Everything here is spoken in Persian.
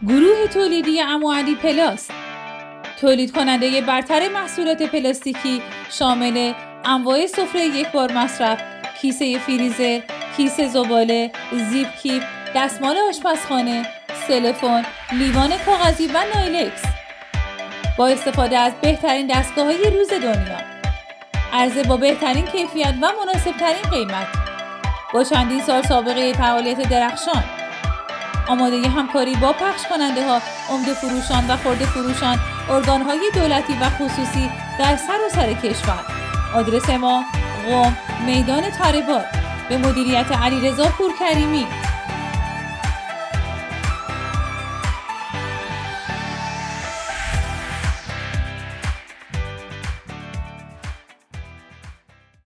گروه تولیدی عمو علی پلاست، تولید کننده برتر محصولات پلاستیکی شامل انواع سفره یک بار مصرف، کیسه فریزر، کیسه زباله، زیپ کیپ، دستمال آشپزخانه، سلفون، لیوان کاغذی و نایلکس با استفاده از بهترین دستگاه‌های روز دنیا. عرضه با بهترین کیفیت و مناسب‌ترین قیمت. با چندین سال سابقه فعالیت درخشان. آماده همکاری با پخش کننده ها، عمده فروشان و خرده فروشان، ارگان‌های دولتی و خصوصی در سراسر کشور. آدرس ما: قم، میدان طاربار، به مدیریت علیرضا پورکریمی.